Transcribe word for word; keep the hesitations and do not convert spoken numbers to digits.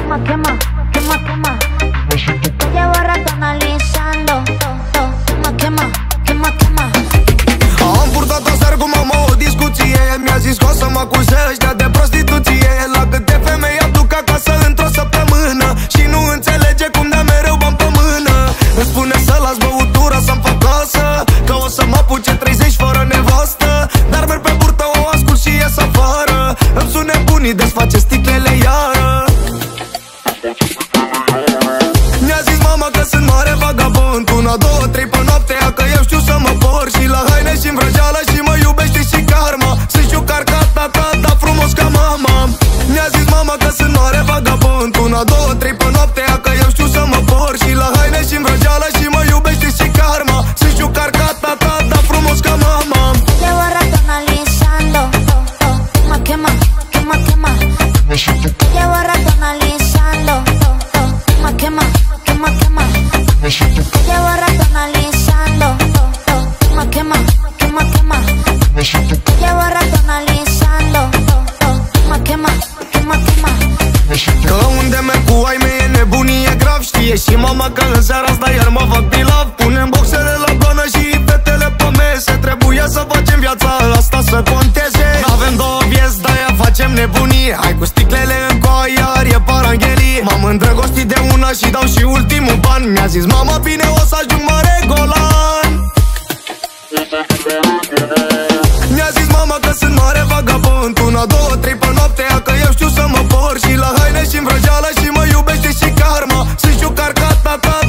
Quema, quema, quema, quema. Te llevo rato analizando. Quema, quema, quema, quema. Am purtat aseară cu mama o discuție. Mi-a zis că o să mă acuzești de prostituție. La câte femei aduc acasă într-o săptămână și nu înțelege cum de mereu bani pe mână. Îmi spune să las băutura, să-mi fac casă, că o să mă apuce treizeci fără nevastă. Dar merg pe burtă, o ascult și ies afară. Îmi sune bunii, desface sticlele iară. Mi-a zis mama că sunt mare vagabond. Una, două, trei pe noaptea, că eu știu să mă por. Și la haine și-n vrăjeală și mă iubește și karma. Sunt șucar ca tata, dar frumos ca mama. Mi-a zis mama că sunt mare vagabond. Una, două, trei pe noaptea, că eu știu să mă por. Și la haine și-n vrăjeală și mă iubește și karma. Sunt șucar ca tata, dar frumos ca mama. Llevo rato analizando. Quema, quema, quema, quema. Llevo rato analizando. Quema, quema, quema, quema. Llevo rato analizando. Quema, quema, quema, quema. Llevo rato analizando. Quema, quema, quema, quema. Că unde merg cu ai mei e nebunie grav. Știe și mama că în seara asta iar mă fac pilav. Punem boxele la blană și fetele pe mese. Trebuie să facem viața asta să conteze. N-avem două vieți, de-aia facem nebunie. Hai cu sticlele în coa, iar e paranghelie. M-am îndrăgostit de una și dau și ultimul ban. Mi-a zis mama, bine, o să ajung mare golan. Mi-a zis mama că sunt mare vagabond. Una, două, trei pe noaptea, că eu știu să mă por. Și la haine și-n vrăjeală și mă iubește și karma. Sunt șucar ca tata,